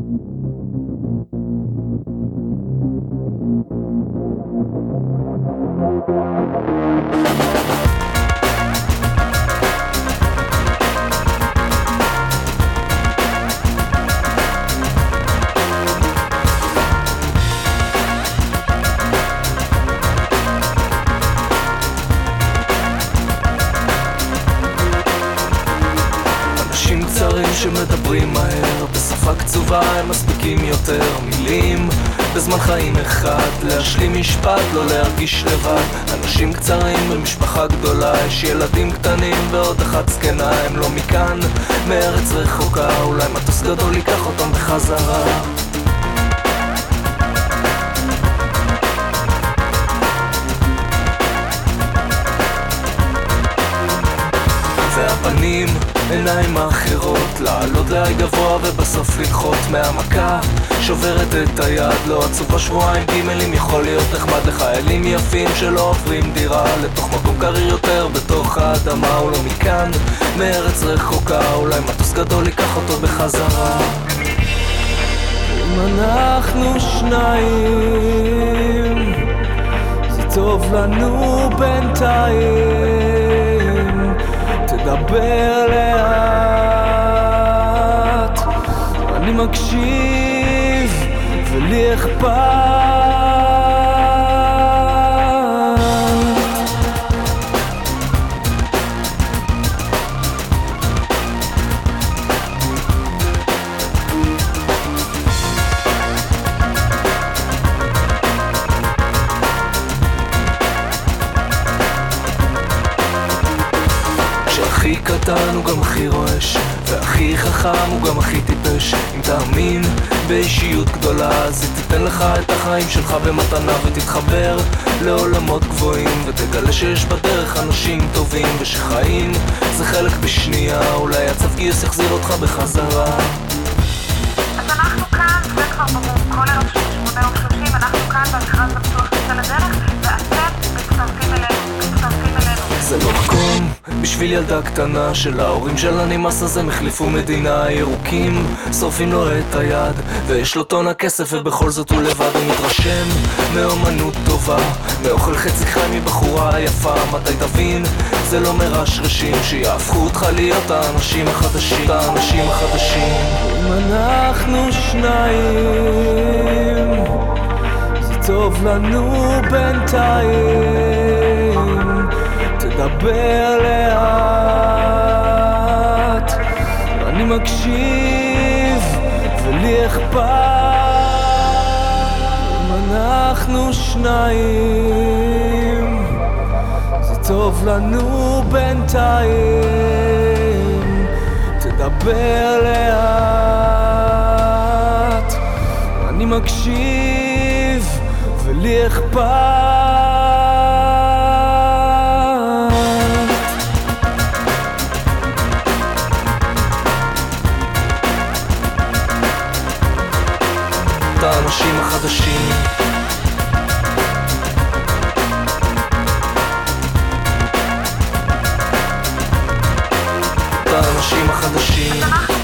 שמדברים מהר, בשפה קצובה הם מספיקים יותר מילים בזמן חיים אחד, להשלים משפט, לא להרגיש לבד. אנשים קצרים במשפחה גדולה, יש ילדים קטנים ועוד אחת זקנה. הם לא מכאן, מארץ רחוקה, אולי מטוס גדול ייקח אותם בחזרה. והפנים, עיניים אחרות, לעלות להי גבוה ובסוף לנחות מהמכה שוברת את היד. לא עצוב בשבועיים גימלים, יכול להיות נחמד לחיילים יפים שלא עוברים דירה לתוך מקום קריר יותר בתוך האדמה. הוא לא מכאן, מארץ רחוקה, אולי מטוס גדול ייקח אותו בחזרה. אם אנחנו שניים זה טוב לנו בינתיים, תדבר לאט, אני מקשיב ולי אכפת. הכי קטן הוא גם הכי רועש, והכי חכם הוא גם הכי טיפש. אם תאמין באישיות גדולה, אז היא תיתן לך את החיים שלך במתנה, ותתחבר לעולמות גבוהים, ותגלה שיש בדרך אנשים טובים, ושחיים זה חלק בשנייה, אולי הצו גיוס יחזיר אותך בחזרה. אז אנחנו כאן, זה כבר ברור, כל ערב 8:30 אנחנו כאן במכרז הפתוח יוצא לדרך, ואתם מצטרפים אלינו. זה לא מקום בשביל ילדה קטנה של ההורים שלה נמאס, אז הם החליפו מדינה. ירוקים שורפים לו את היד ויש לו טון הכסף, ובכל זאת הוא לבד. הוא מתרשם מאומנות טובה, מאוכל חצי חי מבחורה יפה. מתי תבין? זה לא מרשרשים שיהפכו אותך להיות האנשים החדשים. האנשים החדשים. אם אנחנו שניים זה טוב לנו בינתיים, תדבר לאט, אני מקשיב ולי אכפת. אם אנחנו שניים זה טוב לנו בינתיים, תדבר לאט, אני מקשיב ולי אכפת. האנשים החדשים, האנשים החדשים.